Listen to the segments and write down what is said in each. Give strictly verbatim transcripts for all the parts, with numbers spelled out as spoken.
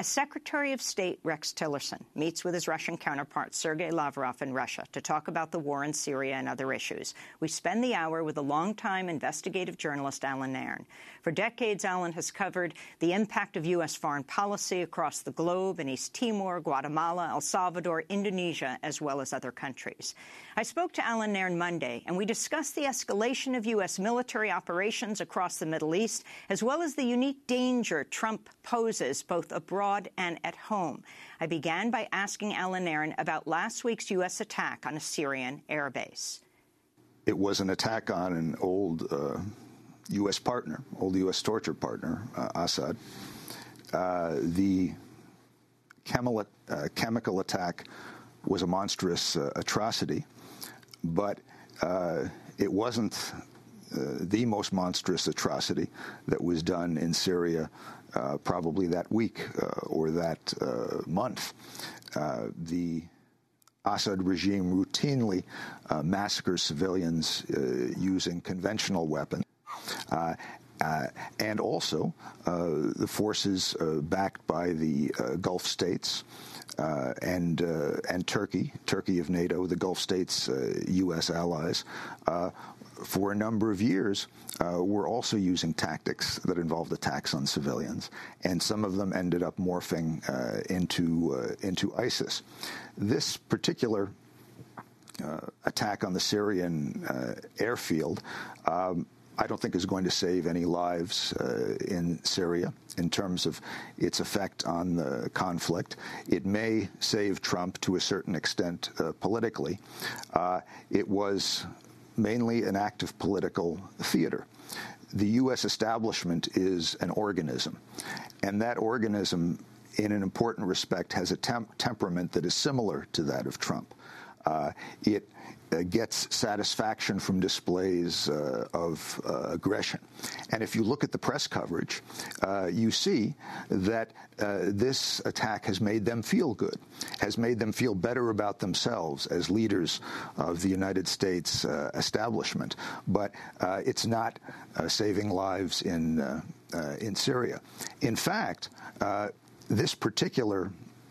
As Secretary of State Rex Tillerson meets with his Russian counterpart Sergei Lavrov in Russia to talk about the war in Syria and other issues, we spend the hour with a longtime investigative journalist, Alan Nairn. For decades, Alan has covered the impact of U S foreign policy across the globe in East Timor, Guatemala, El Salvador, Indonesia, as well as other countries. I spoke to Alan Nairn Monday, and we discussed the escalation of U S military operations across the Middle East, as well as the unique danger Trump poses both abroad and at home. I began by asking Alan Nairn about last week's U S attack on a Syrian airbase. It was an attack on an old uh, U S partner, old U S torture partner, uh, Assad. Uh, the chemical, uh, chemical attack was a monstrous uh, atrocity, but uh, it wasn't uh, the most monstrous atrocity that was done in Syria uh, probably that week uh, or that uh, month. Uh, the Assad regime routinely uh, massacres civilians uh, using conventional weapons. Uh, uh, and also uh, the forces uh, backed by the uh, Gulf states uh, and uh, and Turkey, Turkey of NATO, the Gulf states, uh, U S allies, uh, for a number of years uh, were also using tactics that involved attacks on civilians, and some of them ended up morphing uh, into uh, into ISIS. This particular uh, attack on the Syrian uh, airfield um, I don't think is going to save any lives uh, in Syria in terms of its effect on the conflict. It may save Trump to a certain extent uh, politically. Uh, it was mainly an act of political theater. The U S establishment is an organism, and that organism, in an important respect, has a temp- temperament that is similar to that of Trump. Uh, it Uh, gets satisfaction from displays uh, of uh, aggression. And if you look at the press coverage, uh, you see that uh, this attack has made them feel good, has made them feel better about themselves as leaders of the United States uh, establishment. But uh, it's not uh, saving lives in, uh, uh, in Syria. In fact, uh, this particular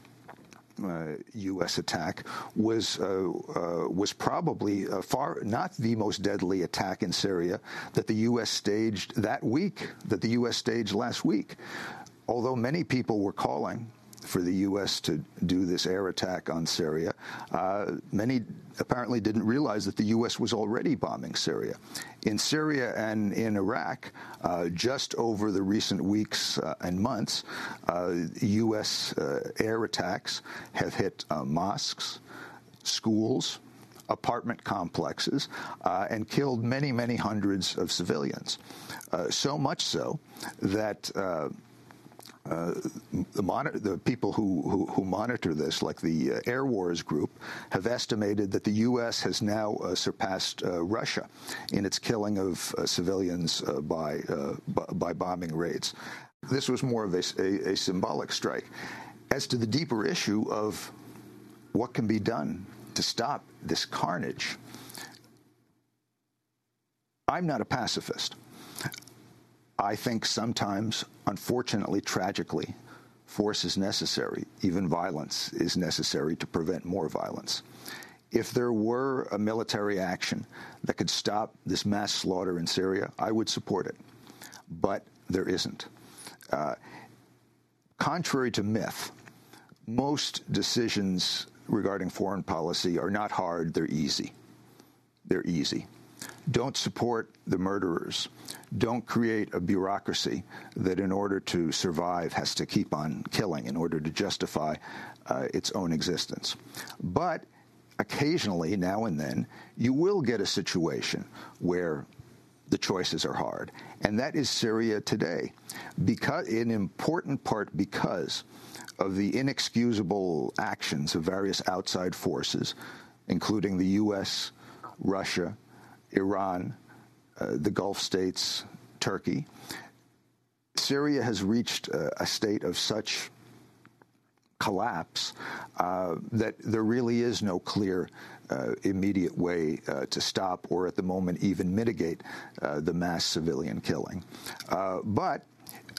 Uh, U S attack was uh, uh, was probably uh, far not the most deadly attack in Syria that the U S staged that week, that the U S staged last week. Although many people were calling for the U S to do this air attack on Syria, uh, many apparently didn't realize that the U S was already bombing Syria. In Syria and in Iraq, uh, just over the recent weeks uh, and months, uh, U S uh, air attacks have hit uh, mosques, schools, apartment complexes, uh, and killed many, many hundreds of civilians. Uh, so much so that uh, Uh, the, monitor, the people who, who, who monitor this, like the uh, Air Wars Group, have estimated that the U S has now uh, surpassed uh, Russia in its killing of uh, civilians uh, by, uh, b- by bombing raids. This was more of a, a, a symbolic strike. As to the deeper issue of what can be done to stop this carnage, I'm not a pacifist. I think sometimes, unfortunately, tragically, force is necessary. Even violence is necessary to prevent more violence. If there were a military action that could stop this mass slaughter in Syria, I would support it. But there isn't. Uh, contrary to myth, most decisions regarding foreign policy are not hard, they're easy. They're easy. Don't support the murderers. Don't create a bureaucracy that in order to survive has to keep on killing in order to justify uh, its own existence. But occasionally, now and then, you will get a situation where the choices are hard. And that is Syria today, because, in important part because of the inexcusable actions of various outside forces, including the U S, Russia, Iran, uh, the Gulf states, Turkey. Syria has reached uh, a state of such collapse uh, that there really is no clear, uh, immediate way uh, to stop or at the moment even mitigate uh, the mass civilian killing. Uh, but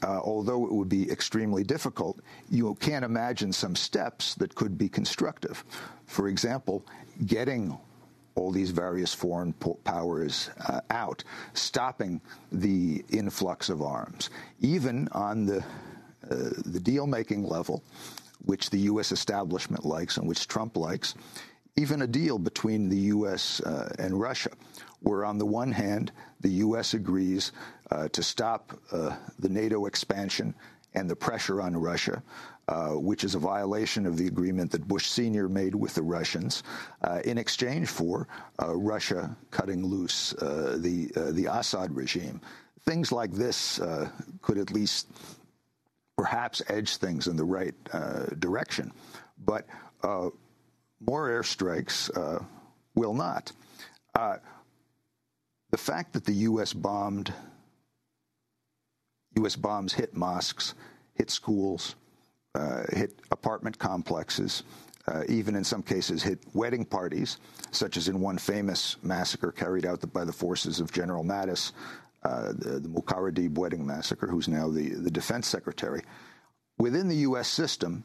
uh, although it would be extremely difficult, you can't imagine some steps that could be constructive. For example, getting all these various foreign powers uh, out, stopping the influx of arms, even on the uh, the deal-making level, which the U S establishment likes and which Trump likes, even a deal between the U S uh, and Russia, where on the one hand, the U S agrees uh, to stop uh, the NATO expansion and the pressure on Russia, uh, which is a violation of the agreement that Bush Senior made with the Russians, uh, in exchange for uh, Russia cutting loose uh, the uh, the Assad regime. Things like this uh, could at least perhaps edge things in the right uh, direction, but uh, more airstrikes uh, will not. Uh, the fact that the U S bombed, U S bombs hit mosques, hit schools, uh, hit apartment complexes, uh, even in some cases hit wedding parties, such as in one famous massacre carried out by the forces of General Mattis, uh, the, the Muqarrardib wedding massacre, who's now the, the defense secretary. Within the U S system,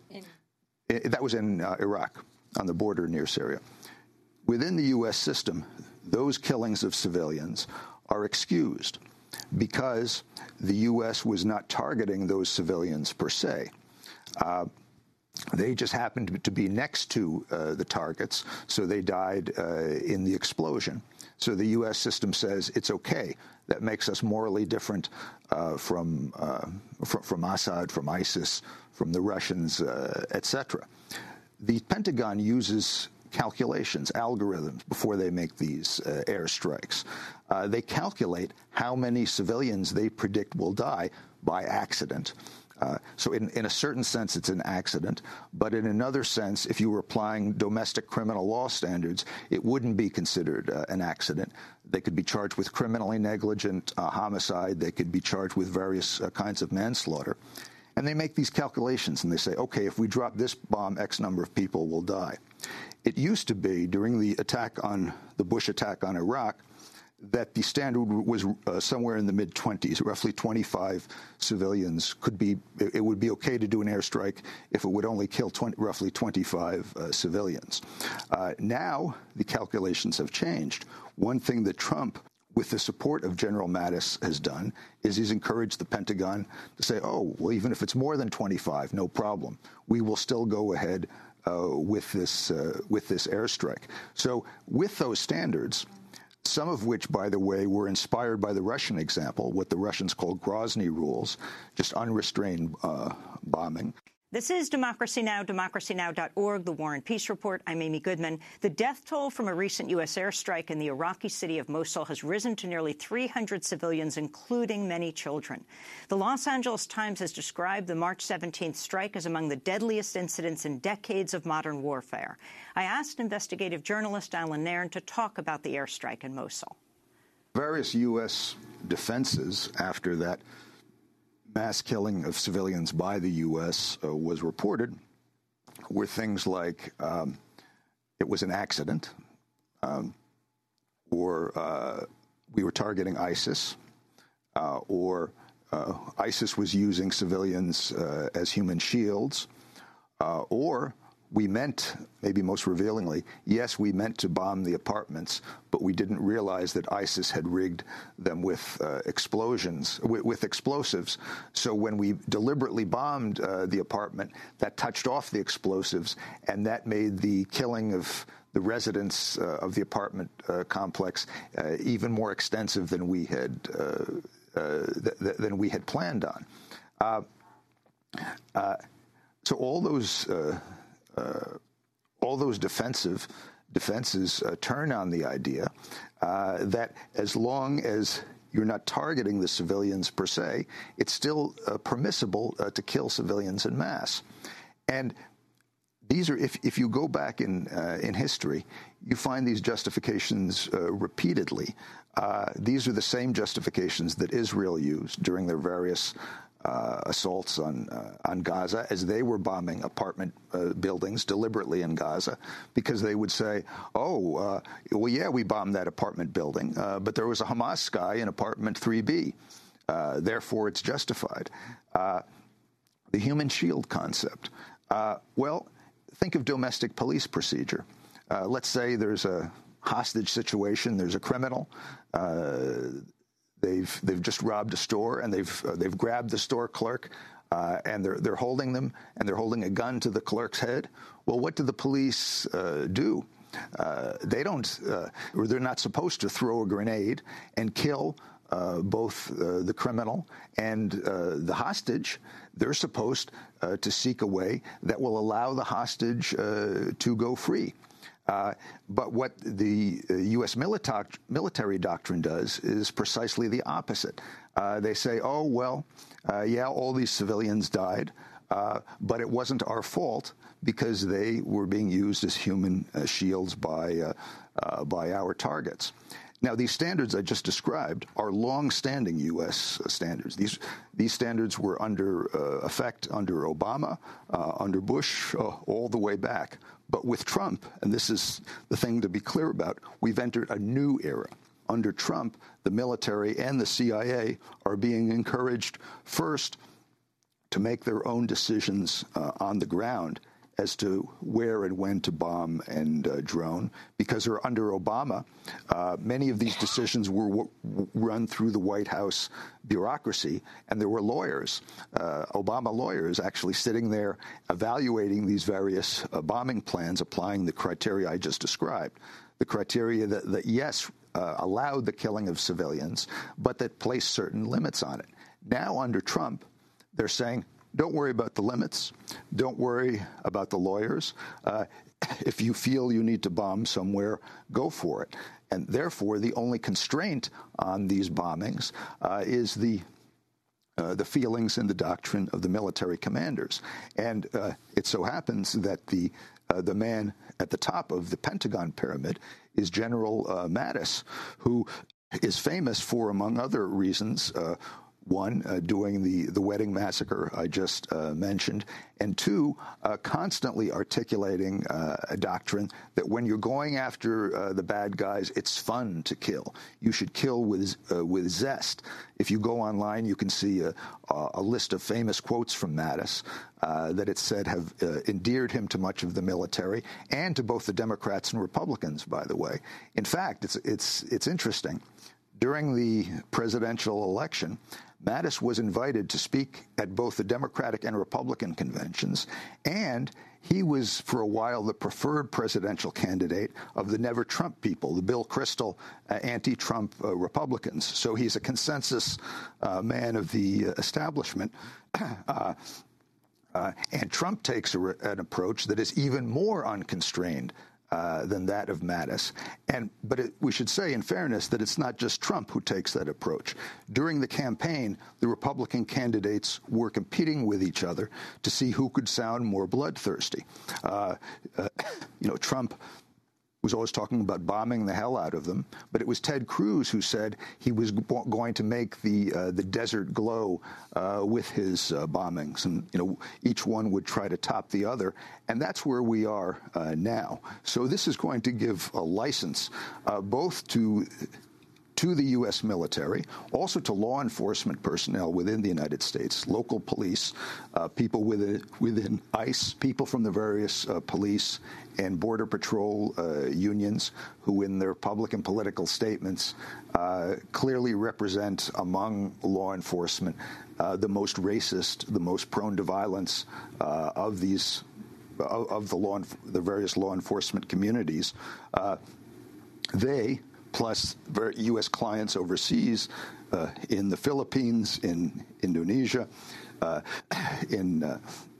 it, that was in uh, Iraq, on the border near Syria. Within the U S system, those killings of civilians are excused because the U S was not targeting those civilians per se. Uh, they just happened to be next to uh, the targets, so they died uh, in the explosion. So the U S system says it's okay. That makes us morally different uh, from, uh, from from Assad, from ISIS, from the Russians, uh, et cetera. The Pentagon uses calculations, algorithms, before they make these uh, airstrikes. Uh, they calculate how many civilians they predict will die by accident. Uh, so in, in a certain sense, it's an accident. But in another sense, if you were applying domestic criminal law standards, it wouldn't be considered uh, an accident. They could be charged with criminally negligent uh, homicide. They could be charged with various uh, kinds of manslaughter. And they make these calculations, and they say, okay, if we drop this bomb, X number of people will die. It used to be, during the attack on, the Bush attack on Iraq, that the standard was uh, somewhere in the mid twenties, roughly twenty-five civilians could be, it would be okay to do an airstrike if it would only kill twenty, roughly twenty-five uh, civilians. Uh, now, the calculations have changed. One thing that Trump, with the support of General Mattis, has done is he's encouraged the Pentagon to say, oh, well, even if it's more than twenty-five, no problem. We will still go ahead uh, with this uh, with this airstrike. So with those standards, some of which, by the way, were inspired by the Russian example, what the Russians call Grozny rules, just unrestrained uh, bombing. This is Democracy Now!, democracy now dot org, The War and Peace Report. I'm Amy Goodman. The death toll from a recent U S airstrike in the Iraqi city of Mosul has risen to nearly three hundred civilians, including many children. The Los Angeles Times has described the March seventeenth strike as among the deadliest incidents in decades of modern warfare. I asked investigative journalist Alan Nairn to talk about the airstrike in Mosul. Various U S defenses after that mass killing of civilians by the U S uh, was reported were things like um, it was an accident, um, or uh, we were targeting ISIS, uh, or uh, ISIS was using civilians uh, as human shields, uh, or we meant, maybe most revealingly, yes, we meant to bomb the apartments, but we didn't realize that ISIS had rigged them with uh, explosions, with, with explosives. So when we deliberately bombed uh, the apartment, that touched off the explosives, and that made the killing of the residents uh, of the apartment uh, complex uh, even more extensive than we had uh, uh, th th than we had planned on. Uh, uh, so all those. Uh, Uh, all those defensive defenses uh, turn on the idea uh, that as long as you're not targeting the civilians per se, it's still uh, permissible uh, to kill civilians en masse. And these are, if, if you go back in uh, in history, you find these justifications uh, repeatedly. Uh, these are the same justifications that Israel used during their various Uh, assaults on uh, on Gaza, as they were bombing apartment uh, buildings deliberately in Gaza, because they would say, oh, uh, well, yeah, we bombed that apartment building, uh, but there was a Hamas guy in apartment three B. Uh, therefore, it's justified. Uh, the human shield concept. Uh, well, think of domestic police procedure. Uh, let's say there's a hostage situation. There's a criminal. Uh, they've they've just robbed a store, and they've uh, they've grabbed the store clerk, uh, and they're they're holding them, and they're holding a gun to the clerk's head. Well, what do the police uh, do? Uh, they don't, uh, or they're not supposed to throw a grenade and kill uh, both uh, the criminal and uh, the hostage. They're supposed uh, to seek a way that will allow the hostage uh, to go free. Uh, but what the uh, U S milita- military doctrine does is precisely the opposite. Uh, they say, oh, well, uh, yeah, all these civilians died, uh, but it wasn't our fault because they were being used as human uh, shields by, uh, uh, by our targets. Now, these standards I just described are long-standing U S standards. These these standards were under uh, effect under Obama, uh, under Bush, uh, all the way back. But with Trump, and this is the thing to be clear about, we've entered a new era. Under Trump, the military and the C I A are being encouraged first to make their own decisions uh, on the ground as to where and when to bomb and uh, drone, because under Obama, uh, many of these decisions were w- run through the White House bureaucracy, and there were lawyers, uh, Obama lawyers, actually sitting there evaluating these various uh, bombing plans, applying the criteria I just described, the criteria that, that yes, uh, allowed the killing of civilians, but that placed certain limits on it. Now, under Trump, they're saying, don't worry about the limits. Don't worry about the lawyers. Uh, if you feel you need to bomb somewhere, go for it. And therefore, the only constraint on these bombings uh, is the uh, the feelings and the doctrine of the military commanders. And uh, it so happens that the uh, the man at the top of the Pentagon pyramid is General uh, Mattis, who is famous for, among other reasons, uh, one, uh, doing the, the wedding massacre I just uh, mentioned, and two, uh, constantly articulating uh, a doctrine that when you're going after uh, the bad guys, it's fun to kill. You should kill with uh, with zest. If you go online, you can see a, a list of famous quotes from Mattis uh, that it said have uh, endeared him to much of the military and to both the Democrats and Republicans, by the way. In fact, it's it's it's interesting. During the presidential election, Mattis was invited to speak at both the Democratic and Republican conventions, and he was, for a while, the preferred presidential candidate of the Never Trump people, the Bill Kristol uh, anti-Trump uh, Republicans. So he's a consensus uh, man of the uh, establishment. uh, uh, and Trump takes a, an approach that is even more unconstrained Uh, than that of Mattis. And but it, we should say, in fairness, that it's not just Trump who takes that approach. During the campaign, the Republican candidates were competing with each other to see who could sound more bloodthirsty. Uh, uh, you know, Trump was always talking about bombing the hell out of them, but it was Ted Cruz who said he was g- going to make the uh, the desert glow uh, with his uh, bombings, and you know each one would try to top the other, and that's where we are uh, now. So this is going to give a license uh, both to to the U S military, also to law enforcement personnel within the United States, local police, uh, people within, within ICE, people from the various uh, police and Border Patrol uh, unions who in their public and political statements uh, clearly represent among law enforcement uh, the most racist, the most prone to violence uh, of these, of, of the, law, the various law enforcement communities. Uh, they... plus U S clients overseas, uh, in the Philippines, in Indonesia, uh, in uh,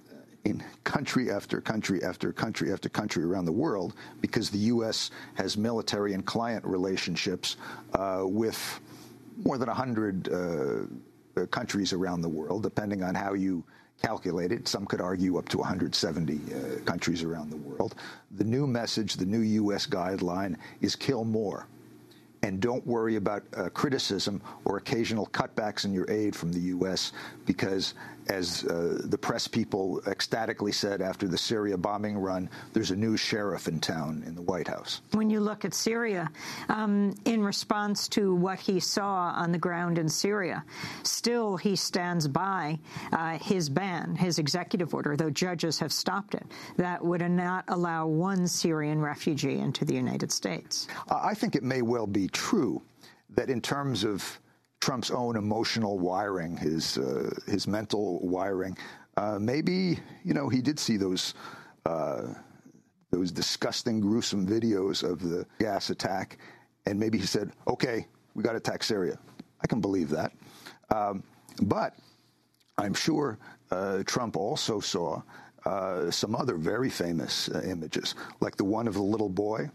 in country after country after country after country around the world, because the U S has military and client relationships uh, with more than one hundred uh, countries around the world, depending on how you calculate it. Some could argue up to one hundred seventy uh, countries around the world. The new message, the new U S guideline is kill more. and don't worry about uh, criticism or occasional cutbacks in your aid from the U S because, as uh, the press people ecstatically said after the Syria bombing run, there's a new sheriff in town in the White House. When you look at Syria, um, in response to what he saw on the ground in Syria, still he stands by uh, his ban, his executive order, though judges have stopped it, that would not allow one Syrian refugee into the United States. I think it may well be true that in terms of Trump's own emotional wiring, his uh, his mental wiring, uh, maybe, you know, he did see those uh, those disgusting, gruesome videos of the gas attack, and maybe he said, okay, we got to attack Syria. I can believe that. Um, but I'm sure uh, Trump also saw uh, some other very famous uh, images, like the one of the little boy,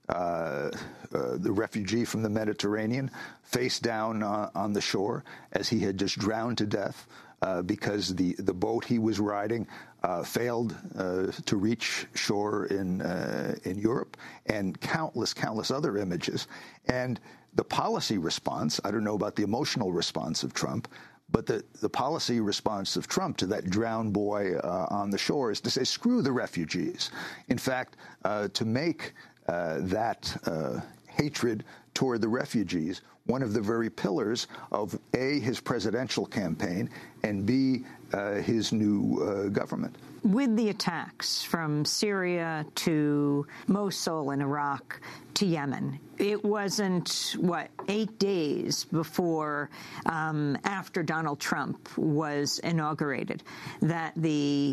Uh, uh, the refugee from the Mediterranean, face down uh, on the shore as he had just drowned to death uh, because the, the boat he was riding uh, failed uh, to reach shore in uh, in Europe, and countless, countless other images. And the policy response, I don't know about the emotional response of Trump, but the, the policy response of Trump to that drowned boy uh, on the shore is to say, screw the refugees. In fact, uh, to make Uh, that uh, hatred toward the refugees one of the very pillars of, A, his presidential campaign, and B, uh, his new uh, government. With the attacks from Syria to Mosul in Iraq to Yemen, it wasn't, what, eight days before, um, after Donald Trump was inaugurated, that the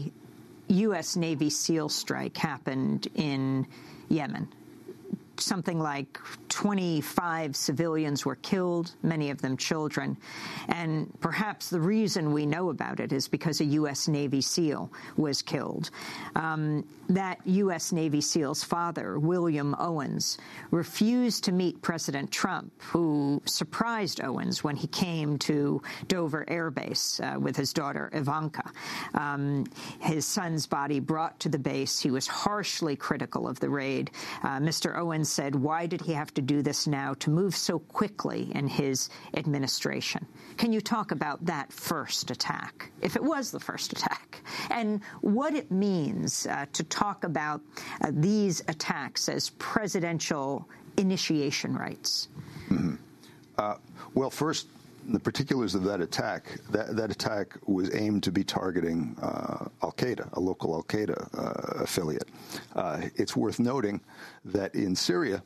U S Navy SEAL strike happened in Yemen. Something like twenty-five civilians were killed, many of them children. And perhaps the reason we know about it is because a U S Navy SEAL was killed. Um, that U S Navy SEAL's father, William Owens, refused to meet President Trump, who surprised Owens when he came to Dover Air Base uh, with his daughter Ivanka. Um, his son's body brought to the base. He was harshly critical of the raid. Uh, Mister Owens said, why did he have to do this now, to move so quickly in his administration? Can you talk about that first attack, if it was the first attack, and what it means uh, to talk about uh, these attacks as presidential initiation rights? Mm-hmm. uh, well, first, the particulars of that attack, that, that attack was aimed to be targeting uh, al-Qaeda, a local al-Qaeda uh, affiliate. Uh, it's worth noting that in Syria,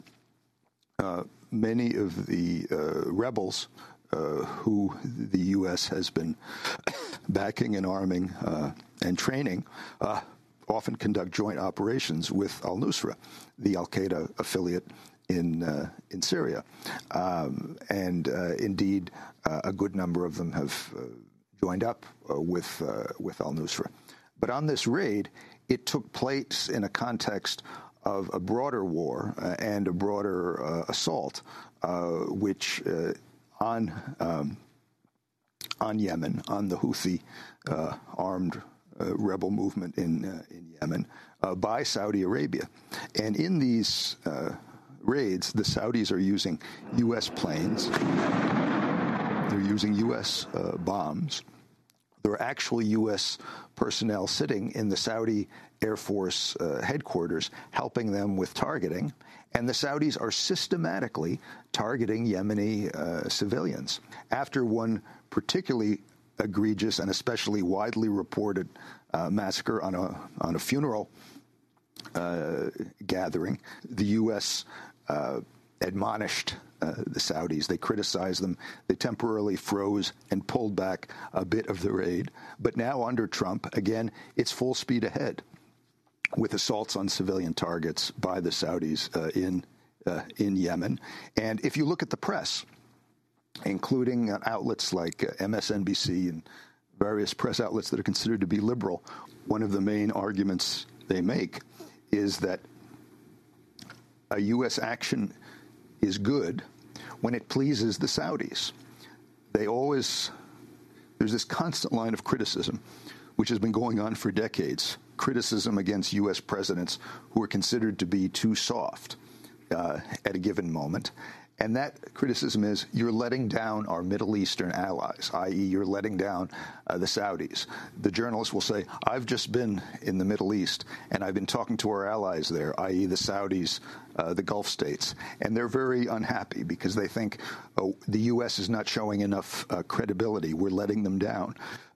uh, many of the uh, rebels uh, who the U S has been backing and arming uh, and training uh, often conduct joint operations with al-Nusra, the al-Qaeda affiliate in uh, in Syria, um, and uh, indeed uh, a good number of them have uh, joined up uh, with uh, with al-Nusra. But on this raid, it took place in a context of a broader war uh, and a broader uh, assault, uh, which uh, on um, on Yemen, on the Houthi uh, armed uh, rebel movement in uh, in Yemen uh, by Saudi Arabia, and in these Uh, raids, the Saudis are using U S planes. They're using U S uh, bombs. There are actually U S personnel sitting in the Saudi Air Force uh, headquarters helping them with targeting, and the Saudis are systematically targeting Yemeni uh, civilians. After one particularly egregious and especially widely reported uh, massacre on a on a funeral uh, gathering, the U S Uh, admonished uh, the Saudis. They criticized them. They temporarily froze and pulled back a bit of the raid. But now under Trump, again, it's full speed ahead with assaults on civilian targets by the Saudis uh, in uh, in Yemen. And if you look at the press, including uh, outlets like uh, M S N B C and various press outlets that are considered to be liberal, one of the main arguments they make is that a U S action is good when it pleases the Saudis. They always, there's this constant line of criticism, which has been going on for decades, criticism against U S presidents who are considered to be too soft uh, at a given moment. And that criticism is you're letting down our Middle Eastern allies, that is you're letting down uh, the Saudis. The journalist will say, I've just been in the Middle East, and I've been talking to our allies there, that is the Saudis, uh, the Gulf states. And they're very unhappy because they think, oh, the U S is not showing enough uh, credibility. We're letting them down,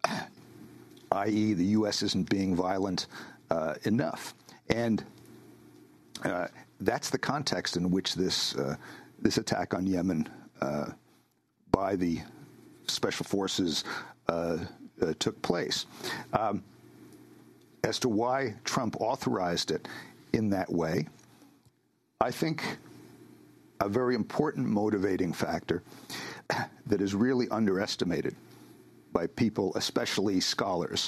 that is the U S isn't being violent uh, enough. And uh, that's the context in which this uh, this attack on Yemen uh, by the special forces uh, uh, took place. Um, as to why Trump authorized it in that way, I think a very important motivating factor that is really underestimated by people, especially scholars,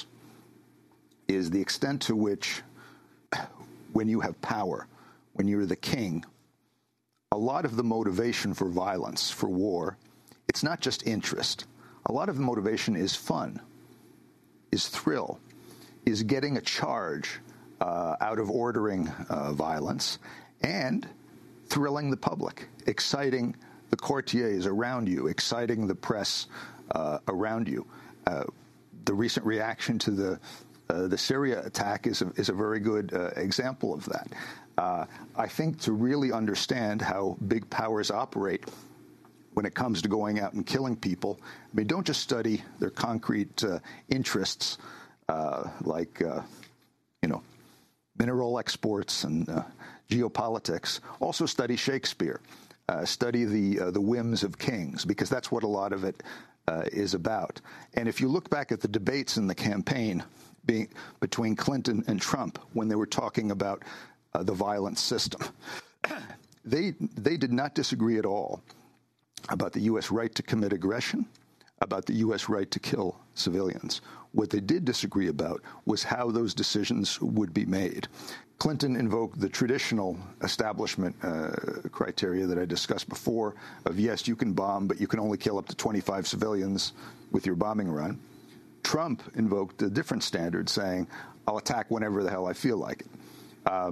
is the extent to which when you have power, when you're the king, a lot of the motivation for violence, for war, it's not just interest. A lot of the motivation is fun, is thrill, is getting a charge uh, out of ordering uh, violence, and thrilling the public, exciting the courtiers around you, exciting the press uh, around you. Uh, the recent reaction to the uh, the Syria attack is a, is a very good uh, example of that. Uh, I think to really understand how big powers operate when it comes to going out and killing people, I mean, don't just study their concrete uh, interests uh, like, uh, you know, mineral exports and uh, geopolitics. Also study Shakespeare. Uh, study the uh, the whims of kings, because that's what a lot of it uh, is about. And if you look back at the debates in the campaign being between Clinton and Trump when they were talking about Uh, the violent system, they they did not disagree at all about the U S right to commit aggression, about the U S right to kill civilians. What they did disagree about was how those decisions would be made. Clinton invoked the traditional establishment uh, criteria that I discussed before of, yes, you can bomb, but you can only kill up to twenty-five civilians with your bombing run. Trump invoked a different standard, saying, I'll attack whenever the hell I feel like it. Uh,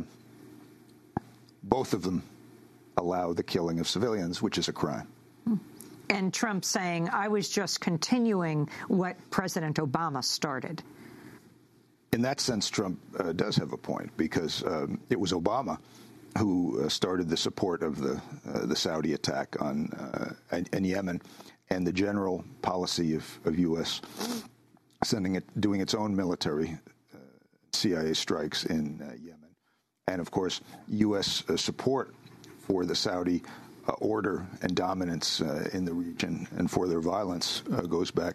Both of them allow the killing of civilians, which is a crime. And Trump saying, I was just continuing what President Obama started. In that sense, Trump uh, does have a point, because um, it was Obama who uh, started the support of the uh, the Saudi attack on uh, in Yemen, and the general policy of, of U S sending it, doing its own military uh, C I A strikes in uh, Yemen. And, of course, U S uh, support for the Saudi uh, order and dominance uh, in the region and for their violence uh, goes back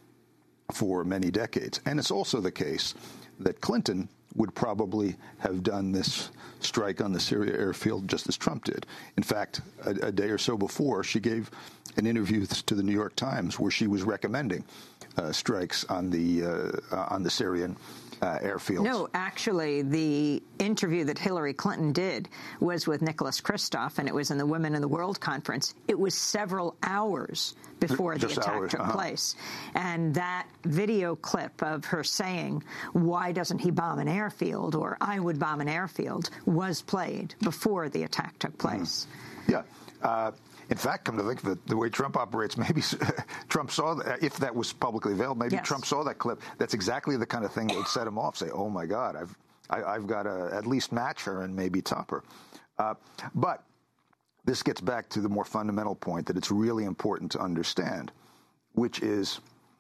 for many decades. And it's also the case that Clinton would probably have done this strike on the Syria airfield just as Trump did. In fact, a, a day or so before, she gave an interview to the New York Times where she was recommending uh, strikes on the uh, on the Syrian Uh, airfields. No, actually, the interview that Hillary Clinton did was with Nicholas Kristof, and it was in the Women in the World conference. It was several hours before the Just attack hours, took uh-huh. place. And that video clip of her saying, why doesn't he bomb an airfield, or I would bomb an airfield, was played before the attack took place. Mm-hmm. Yeah. Uh, In fact, come to think of it, the way Trump operates, maybe Trump saw that, if that was publicly available, maybe yes. Trump saw that clip. That's exactly the kind of thing that would set him off, say, oh, my God, I've I, I've got to at least match her and maybe top her. Uh, but this gets back to the more fundamental point that it's really important to understand, which is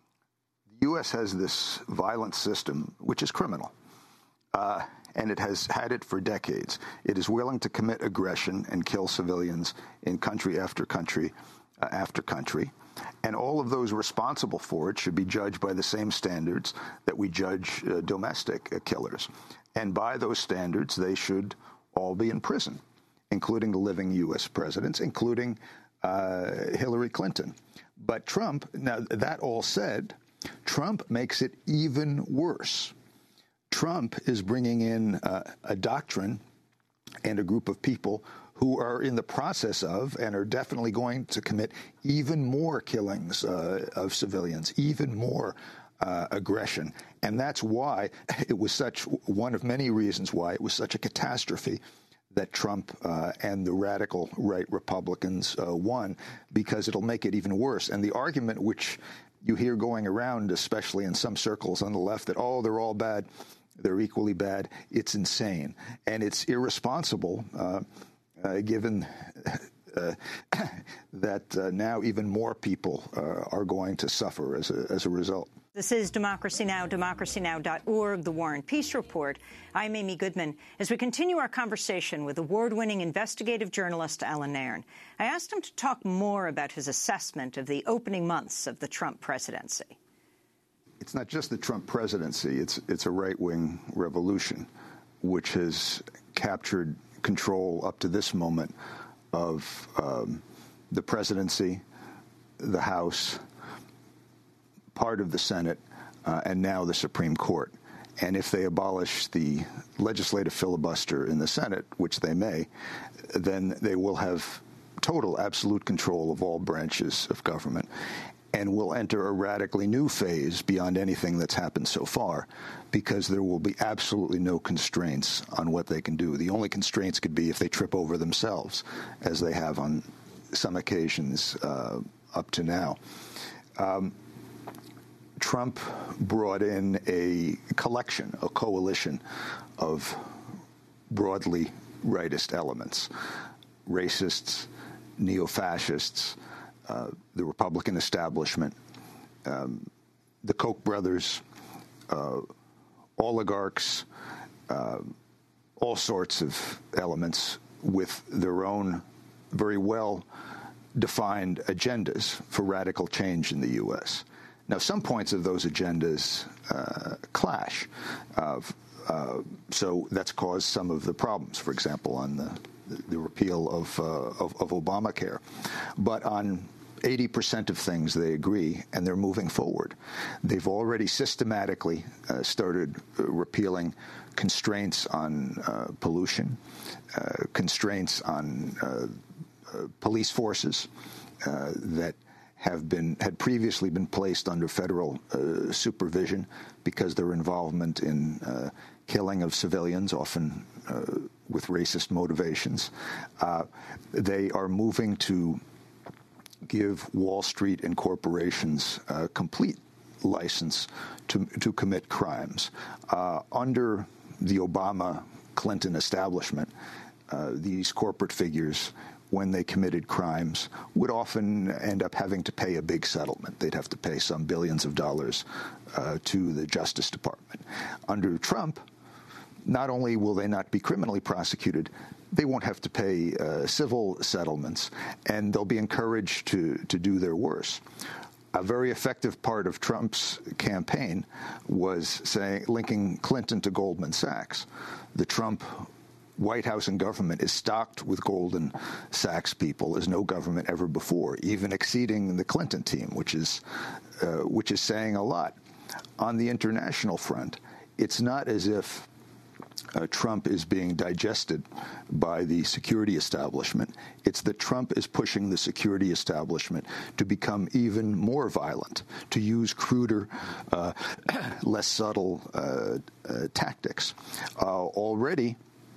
the U S has this violent system, which is criminal. Uh, and it has had it for decades. It is willing to commit aggression and kill civilians in country after country uh, after country. And all of those responsible for it should be judged by the same standards that we judge uh, domestic uh, killers. And by those standards, they should all be in prison, including the living U S presidents, including uh, Hillary Clinton. But Trump, now that all said, Trump makes it even worse. Trump is bringing in uh, a doctrine and a group of people who are in the process of and are definitely going to commit even more killings uh, of civilians, even more uh, aggression. And that's why it was such one of many reasons why it was such a catastrophe that Trump uh, and the radical right Republicans uh, won, because it'll make it even worse. And the argument which you hear going around, especially in some circles on the left, that, oh, they're all bad, they're equally bad, it's insane. And it's irresponsible, uh, uh, given uh, that uh, now even more people uh, are going to suffer as a, as a result. This is Democracy Now!, democracy now dot org, The War and Peace Report. I'm Amy Goodman. As we continue our conversation with award-winning investigative journalist Alan Nairn, I asked him to talk more about his assessment of the opening months of the Trump presidency. It's not just the Trump presidency. It's, it's a right-wing revolution, which has captured control up to this moment of um, the presidency, the House, part of the Senate, uh, and now the Supreme Court. And if they abolish the legislative filibuster in the Senate, which they may, then they will have total, absolute control of all branches of government, and will enter a radically new phase beyond anything that's happened so far, because there will be absolutely no constraints on what they can do. The only constraints could be if they trip over themselves, as they have on some occasions uh, up to now. Um, Trump brought in a collection, a coalition of broadly rightist elements, racists, neo-fascists, uh, the Republican establishment, um, the Koch brothers, uh, oligarchs, uh, all sorts of elements with their own very well-defined agendas for radical change in the U S Now, some points of those agendas uh, clash, uh, uh, so that's caused some of the problems, for example, on the, the repeal of, uh, of, of Obamacare. But on eighty percent of things they agree, and they're moving forward. They've already systematically uh, started uh, repealing constraints on uh, pollution, uh, constraints on uh, uh, police forces uh, that have been had previously been placed under federal uh, supervision because their involvement in uh, killing of civilians, often uh, with racist motivations. Uh, they are moving to give Wall Street and corporations uh, complete license to to commit crimes. Uh, under the Obama-Clinton establishment, uh, these corporate figures, when they committed crimes, would often end up having to pay a big settlement. They'd have to pay some billions of dollars uh, to the Justice Department. Under Trump, not only will they not be criminally prosecuted, they won't have to pay uh, civil settlements, and they'll be encouraged to, to do their worst. A very effective part of Trump's campaign was saying, linking Clinton to Goldman Sachs. The Trump White House and government is stocked with Goldman Sachs people as no government ever before, even exceeding the Clinton team, which is uh, which is saying a lot. On the international front, it's not as if uh, Trump is being digested by the security establishment. It's that Trump is pushing the security establishment to become even more violent, to use cruder, uh, less subtle uh, uh, tactics. Uh, already,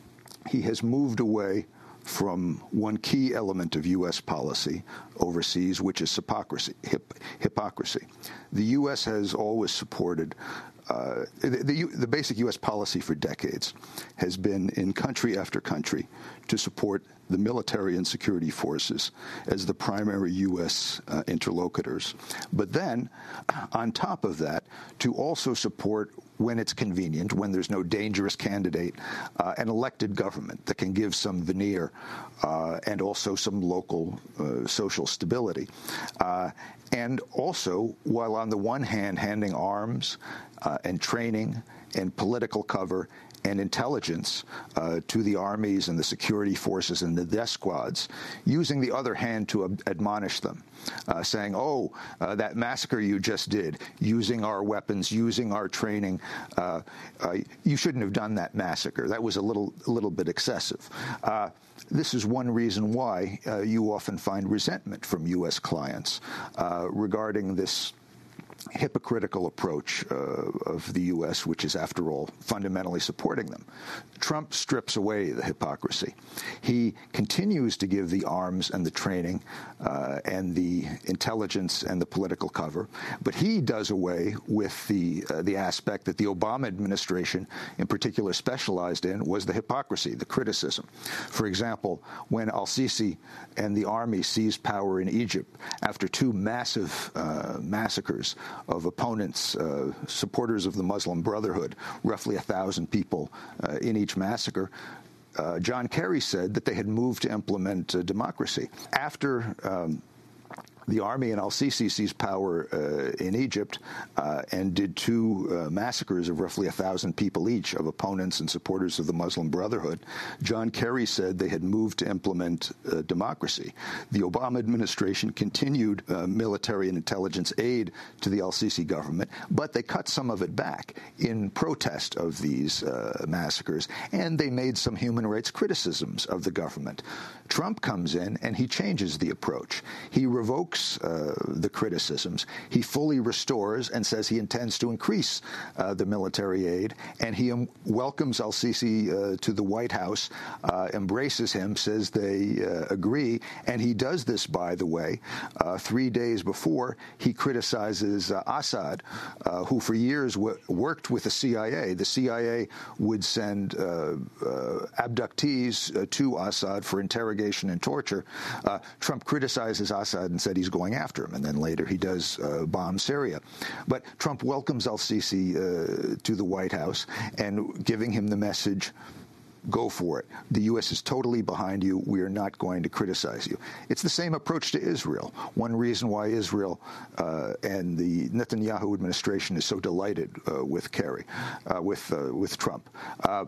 he has moved away from one key element of U S policy overseas, which is hypocrisy. Hip, hypocrisy. The U S has always supported uh, the, the, the basic U S policy for decades has been, in country after country, to support the military and security forces as the primary U S uh, interlocutors. But then, on top of that, to also support, when it's convenient, when there's no dangerous candidate, uh, an elected government that can give some veneer uh, and also some local uh, social stability. Uh, and also, while on the one hand handing arms uh, and training and political cover and intelligence uh, to the armies and the security forces and the death squads, using the other hand to ab- admonish them, uh, saying, oh, uh, that massacre you just did, using our weapons, using our training, uh, uh, you shouldn't have done that massacre. That was a little, a little bit excessive. Uh, this is one reason why uh, you often find resentment from U S clients uh, regarding this hypocritical approach uh, of the U S, which is, after all, fundamentally supporting them. Trump strips away the hypocrisy. He continues to give the arms and the training uh, and the intelligence and the political cover, but he does away with the uh, the aspect that the Obama administration, in particular, specialized in, was the hypocrisy, the criticism. For example, when al-Sisi and the army seized power in Egypt after two massive uh, massacres of opponents, uh, supporters of the Muslim Brotherhood, roughly a thousand people uh, in each massacre, uh, John Kerry said that they had moved to implement uh, democracy. After um, the army and al-Sisi seized power uh, in Egypt uh, and did two uh, massacres of roughly a thousand people each of opponents and supporters of the Muslim Brotherhood, John Kerry said they had moved to implement uh, democracy. The Obama administration continued uh, military and intelligence aid to the al-Sisi government, but they cut some of it back in protest of these uh, massacres, and they made some human rights criticisms of the government. Trump comes in and he changes the approach. He revokes Uh, the criticisms. He fully restores and says he intends to increase uh, the military aid, and he um, welcomes al-Sisi uh, to the White House, uh, embraces him, says they uh, agree, and he does this, by the way, uh, three days before he criticizes uh, Assad, uh, who for years w worked with the C I A. The C I A would send uh, uh, abductees uh, to Assad for interrogation and torture. Uh, Trump criticizes Assad and said he's going after him, and then later he does uh, bomb Syria. But Trump welcomes al-Sisi uh, to the White House and giving him the message, go for it. The U S is totally behind you. We are not going to criticize you. It's the same approach to Israel. One reason why Israel uh, and the Netanyahu administration is so delighted uh, with Kerry, uh, with, uh, with Trump. Uh,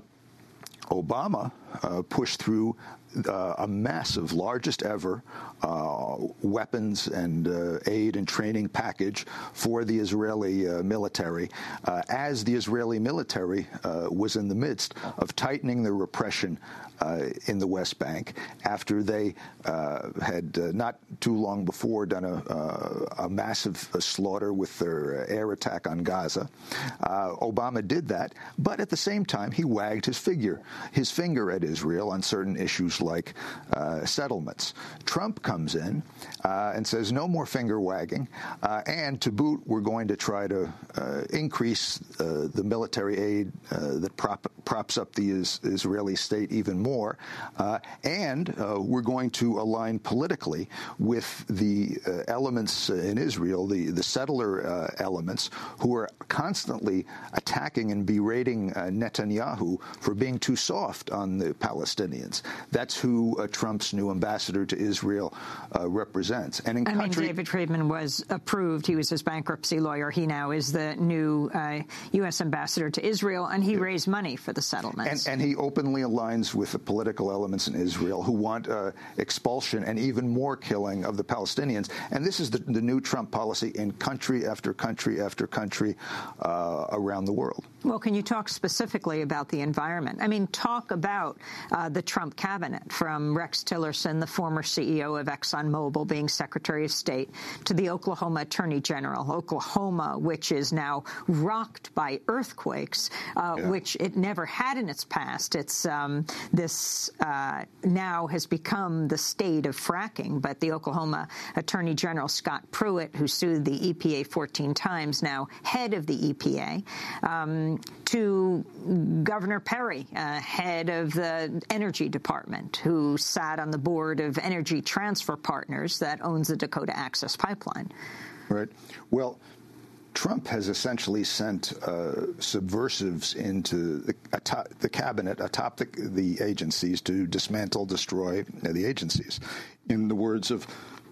Obama uh, pushed through uh, a massive, largest ever uh, weapons and uh, aid and training package for the Israeli uh, military, uh, as the Israeli military uh, was in the midst of tightening the repression Uh, in the West Bank after they uh, had uh, not too long before done a, uh, a massive uh, slaughter with their uh, air attack on Gaza. Uh, Obama did that, but at the same time he wagged his figure, his finger at Israel on certain issues like uh, settlements. Trump comes in uh, and says no more finger wagging, uh, and to boot, we're going to try to uh, increase uh, the military aid uh, that prop, props up the is, Israeli state even more. More, uh, and uh, we're going to align politically with the uh, elements in Israel, the, the settler uh, elements, who are constantly attacking and berating uh, Netanyahu for being too soft on the Palestinians. That's who uh, Trump's new ambassador to Israel uh, represents. And in I country, mean, David Friedman was approved. He was his bankruptcy lawyer. He now is the new uh, U S ambassador to Israel, and he yeah. raised money for the settlements. And, and he openly aligns with the political elements in Israel who want uh, expulsion and even more killing of the Palestinians. And this is the, the new Trump policy in country after country after country uh, around the world. Well, can you talk specifically about the environment? I mean, talk about uh, the Trump cabinet, from Rex Tillerson, the former C E O of ExxonMobil, being Secretary of State, to the Oklahoma Attorney General. Oklahoma, which is now rocked by earthquakes, uh, yeah. which it never had in its past. It's um, this uh, now has become the state of fracking, but the Oklahoma Attorney General, Scott Pruitt, who sued the E P A fourteen times, now head of the E P A, um, to Governor Perry, uh, head of the Energy Department, who sat on the board of Energy Transfer Partners that owns the Dakota Access Pipeline. Right. Well, Trump has essentially sent uh, subversives into the, atop, the cabinet, atop the, the agencies, to dismantle, destroy uh, the agencies. In the words of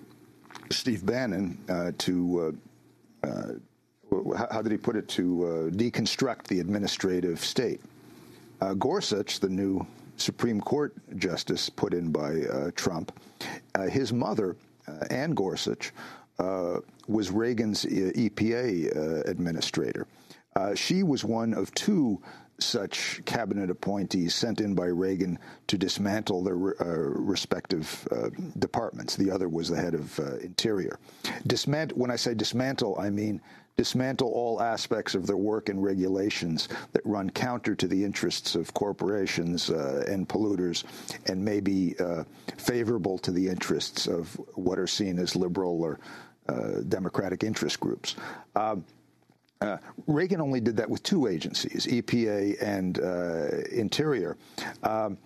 Steve Bannon, uh, to, uh, uh, how did he put it, to uh, deconstruct the administrative state. Uh, Gorsuch, the new Supreme Court justice put in by uh, Trump, uh, his mother, uh, Ann Gorsuch, Uh, was Reagan's E P A uh, administrator. Uh, she was one of two such cabinet appointees sent in by Reagan to dismantle their uh, respective uh, departments. The other was the head of uh, Interior. Dismant- when I say dismantle, I mean dismantle all aspects of their work and regulations that run counter to the interests of corporations uh, and polluters, and may be uh, favorable to the interests of what are seen as liberal or uh, democratic interest groups. Um, uh, Reagan only did that with two agencies, E P A and uh, Interior. Um,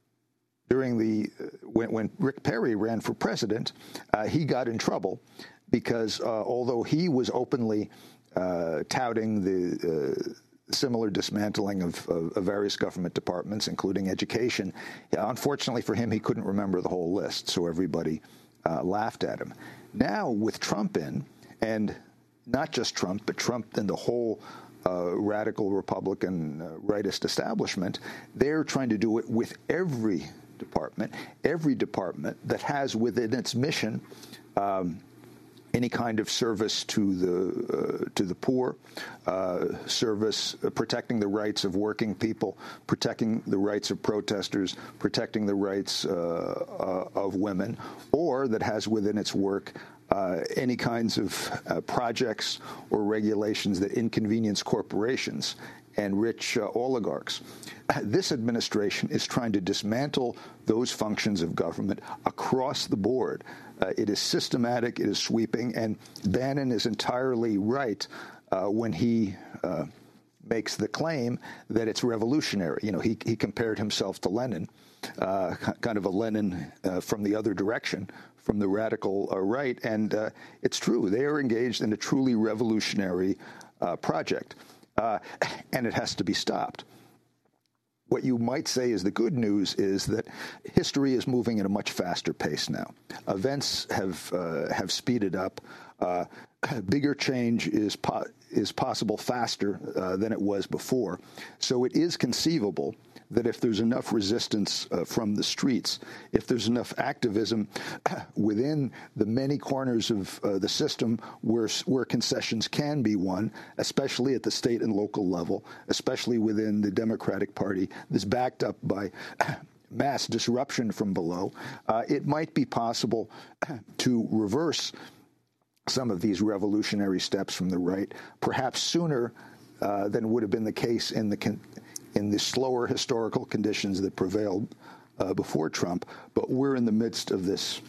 during the when, when Rick Perry ran for president, uh, he got in trouble because uh, although he was openly uh, touting the uh, similar dismantling of, of, of various government departments, including education, unfortunately for him, he couldn't remember the whole list, so everybody uh, laughed at him. Now, with Trump in, and not just Trump, but Trump and the whole uh, radical Republican uh, rightist establishment, they're trying to do it with every department, every department that has within its mission um, any kind of service to the uh, to the poor, uh, service uh, protecting the rights of working people, protecting the rights of protesters, protecting the rights uh, uh, of women, or that has within its work uh, any kinds of uh, projects or regulations that inconvenience corporations and rich uh, oligarchs. This administration is trying to dismantle those functions of government across the board. Uh, it is systematic, it is sweeping, and Bannon is entirely right uh, when he uh, makes the claim that it's revolutionary. You know, he, he compared himself to Lenin, uh, kind of a Lenin uh, from the other direction, from the radical uh, right, and uh, it's true. They are engaged in a truly revolutionary uh, project, uh, and it has to be stopped. What you might say is the good news is that history is moving at a much faster pace now. Events have uh, have speeded up. Uh, bigger change is po- is possible faster uh, than it was before. So it is conceivable that if there's enough resistance uh, from the streets, if there's enough activism within the many corners of uh, the system where, where concessions can be won, especially at the state and local level, especially within the Democratic Party, that's backed up by mass disruption from below, uh, it might be possible to reverse some of these revolutionary steps from the right, perhaps sooner uh, than would have been the case in the con- in the slower historical conditions that prevailed uh, before Trump. But we're in the midst of this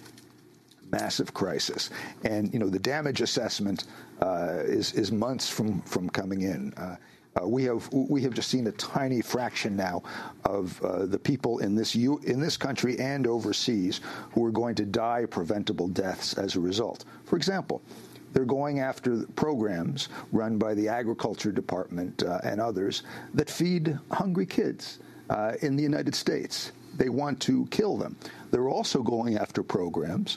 massive crisis. And, you know, the damage assessment uh, is, is months from, from coming in. Uh, uh, we have we have just seen a tiny fraction now of uh, the people in this U- in this country and overseas who are going to die preventable deaths as a result. For example, they're going after programs run by the Agriculture Department uh, and others that feed hungry kids uh, in the United States. They want to kill them. They're also going after programs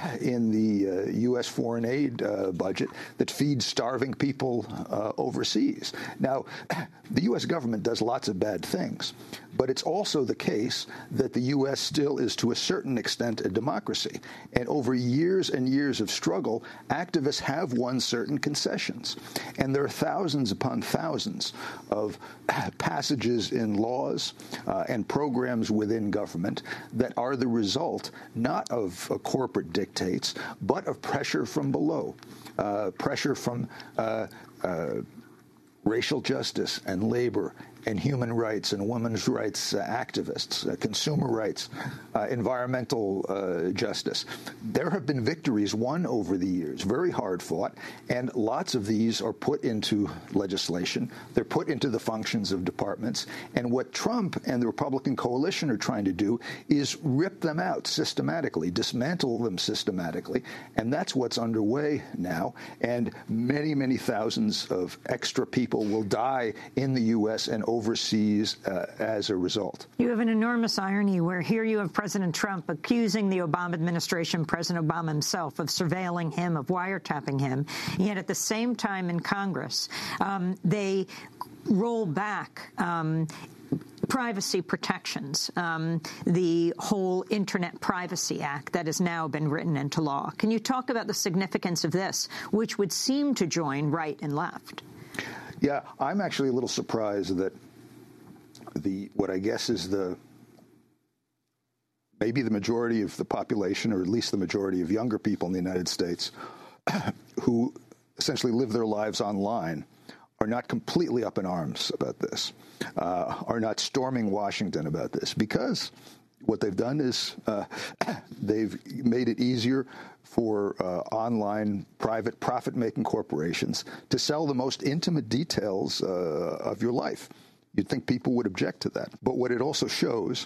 in the uh, U S foreign aid uh, budget that feeds starving people uh, overseas. Now, the U S government does lots of bad things, but it's also the case that the U S still is, to a certain extent, a democracy. And over years and years of struggle, activists have won certain concessions. And there are thousands upon thousands of passages in laws uh, and programs within government that are the result not of uh, corporate dictates, but of pressure from below, uh, pressure from uh, uh, racial justice and labor and human rights and women's rights uh, activists, uh, consumer rights, uh, environmental uh, justice. There have been victories won over the years, very hard fought, and lots of these are put into legislation. They're put into the functions of departments. And what Trump and the Republican coalition are trying to do is rip them out systematically, dismantle them systematically. And that's what's underway now. And many, many thousands of extra people will die in the U S and overseas uh, as a result. You have an enormous irony where here you have President Trump accusing the Obama administration, President Obama himself, of surveilling him, of wiretapping him. Yet at the same time in Congress, um, they roll back um, privacy protections, um, the whole Internet Privacy Act that has now been written into law. Can you talk about the significance of this, which would seem to join right and left? Yeah, I'm actually a little surprised that the what I guess is the maybe the majority of the population, or at least the majority of younger people in the United States, who essentially live their lives online are not completely up in arms about this, uh, are not storming Washington about this, because what they've done is uh, they've made it easier for uh, online private profit-making corporations to sell the most intimate details uh, of your life. You'd think people would object to that. But what it also shows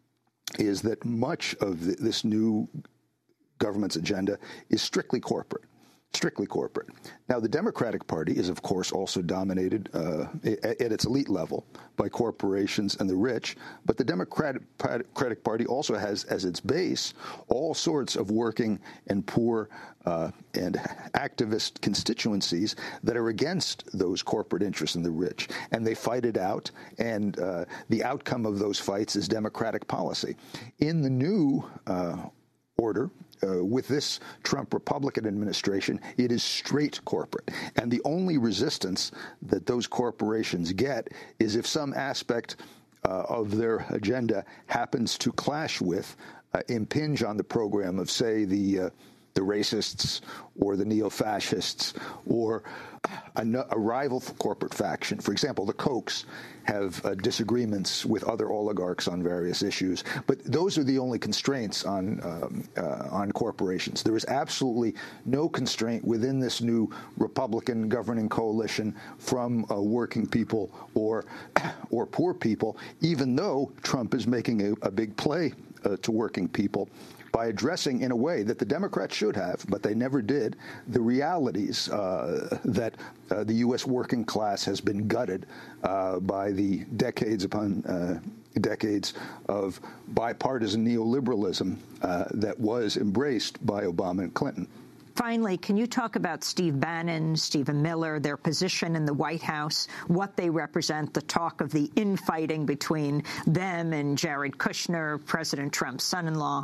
is that much of the, this new government's agenda is strictly corporate. Strictly corporate. Now, the Democratic Party is, of course, also dominated uh, at, at its elite level by corporations and the rich, but the Democratic Party also has as its base all sorts of working and poor uh, and activist constituencies that are against those corporate interests and the rich, and they fight it out, and uh, the outcome of those fights is Democratic policy. In the new uh, order, Uh, with this Trump Republican administration, it is straight corporate. And the only resistance that those corporations get is if some aspect uh, of their agenda happens to clash with, uh, impinge on the program of, say, the uh, the racists or the neo-fascists or a, a rival corporate faction. For example, the Kochs have uh, disagreements with other oligarchs on various issues, but those are the only constraints on um, uh, on corporations. There is absolutely no constraint within this new Republican governing coalition from uh, working people or or poor people, even though Trump is making a, a big play uh, to working people by addressing in a way that the Democrats should have, but they never did, the realities uh, that uh, the U S working class has been gutted uh, by the decades upon uh, decades of bipartisan neoliberalism uh, that was embraced by Obama and Clinton. Finally, can you talk about Steve Bannon, Stephen Miller, their position in the White House, what they represent, the talk of the infighting between them and Jared Kushner, President Trump's son-in-law?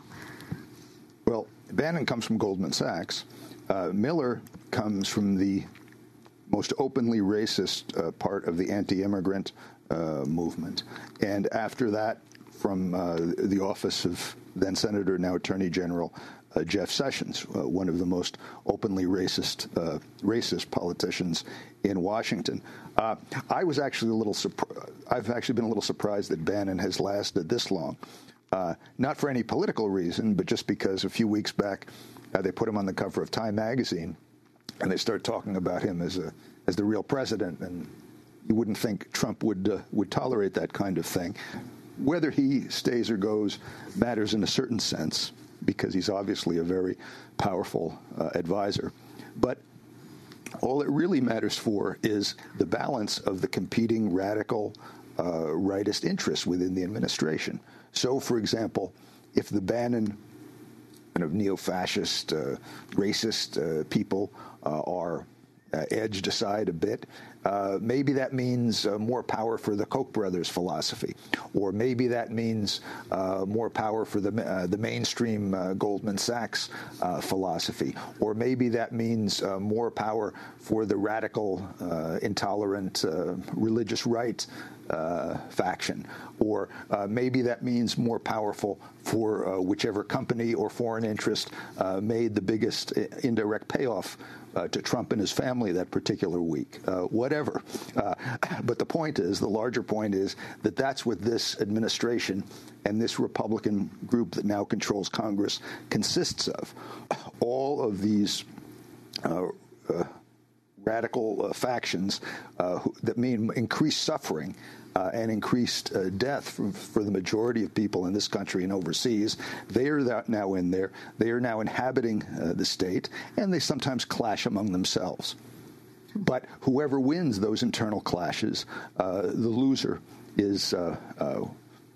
Well, Bannon comes from Goldman Sachs. Uh, Miller comes from the most openly racist uh, part of the anti-immigrant uh, movement. And after that, from uh, the office of then Senator, now Attorney General, uh, Jeff Sessions, uh, one of the most openly racist uh, racist politicians in Washington. Uh, I was actually a little surprised. I've actually been a little surprised that Bannon has lasted this long. Uh, not for any political reason, but just because a few weeks back uh, they put him on the cover of Time magazine, and they start talking about him as a as the real president, and you wouldn't think Trump would uh, would tolerate that kind of thing. Whether he stays or goes matters in a certain sense, because he's obviously a very powerful uh, advisor. But all it really matters for is the balance of the competing radical uh, rightist interests within the administration. So, for example, if the Bannon kind of neo-fascist, uh, racist uh, people uh, are uh, edged aside a bit, uh, maybe that means uh, more power for the Koch brothers philosophy, or maybe that means uh, more power for the uh, the mainstream uh, Goldman Sachs uh, philosophy, or maybe that means uh, more power for the radical, uh, intolerant, uh, religious right Uh, faction, or uh, maybe that means more powerful for uh, whichever company or foreign interest uh, made the biggest indirect payoff uh, to Trump and his family that particular week. Uh, whatever. Uh, but the point is, the larger point is that that's what this administration and this Republican group that now controls Congress consists of. All of these uh, uh, radical uh, factions uh, who, that mean increased suffering uh, and increased uh, death for, for the majority of people in this country and overseas. They are that now in there. They are now inhabiting uh, the state, and they sometimes clash among themselves. But whoever wins those internal clashes, uh, the loser is uh, uh,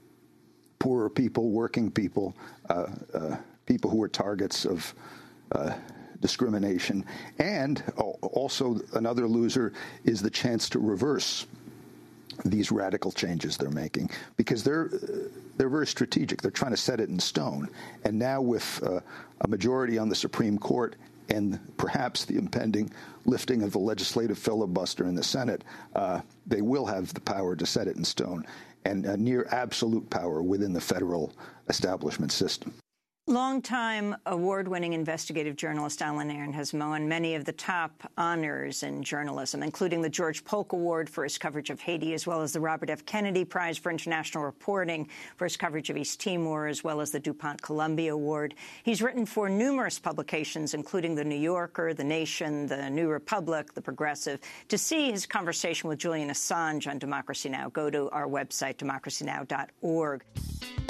poorer people, working people, uh, uh, people who are targets of uh, discrimination. And also another loser is the chance to reverse these radical changes they're making, because they're they're very strategic. They're trying to set it in stone. And now with uh, a majority on the Supreme Court and perhaps the impending lifting of the legislative filibuster in the Senate, uh, they will have the power to set it in stone, and a near absolute power within the federal establishment system. Longtime award-winning investigative journalist Alan Nairn has won many of the top honors in journalism, including the George Polk Award for his coverage of Haiti, as well as the Robert F. Kennedy Prize for International Reporting for his coverage of East Timor, as well as the DuPont Columbia Award. He's written for numerous publications, including The New Yorker, The Nation, The New Republic, The Progressive. To see his conversation with Julian Assange on Democracy Now!, go to our website, democracy now dot org.